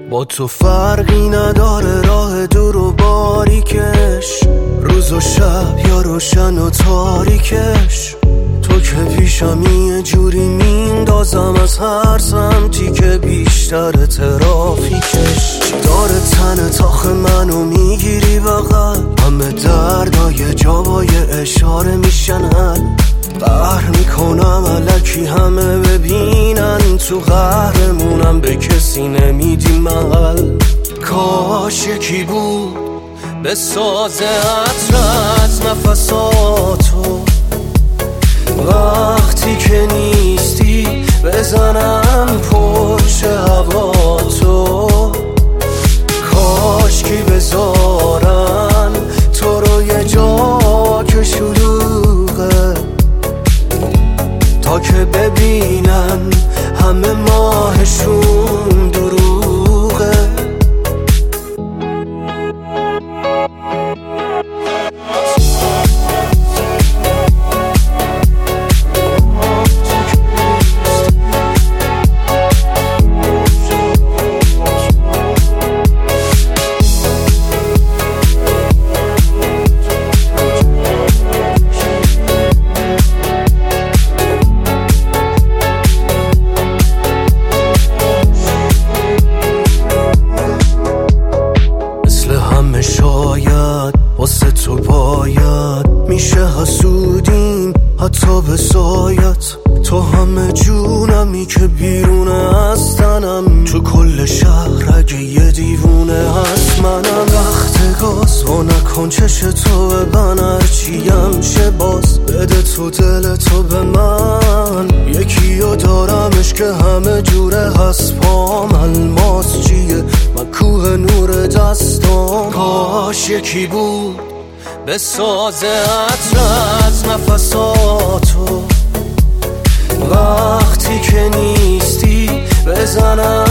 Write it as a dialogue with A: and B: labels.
A: با تو فرقی نداره راه دور و باریکش، روز و شب یا روشن و تاریکش. تو که پیشم یه جوری میندازم از هر سمتی که بیشتر ترافیکش. داره تن تاخ منو میگیری بغل، همه دردای جوای اشاره میشن حل. قهر میکنم الکی همه ببینن، تو قهرمونم به کسی نمیدی محل. کاش یکی بود به ساز عطر از نفساتو، وقتی که نیستی بزنم پشت هواتو. کاش کی بذارن تو رو یه جا که شلوغه، تا که ببینن همه ماهشون دروغه. شاید واسه تو باید میشه حسودیم حتی به سایت. تو همه جونمی که بیرونه از تنم، تو کل شهر اگه یه دیوونه هست منم. وقت گاز و نکن چش تو ببن، هرچیم شه باز بده تو دل تو به من. یکیو دارمش که همه جوره هست پام، الماس چیه من کوه نور دستام. کاش یکی بود به ساز عطر از نفساتو، وقتی که نیستی بزنم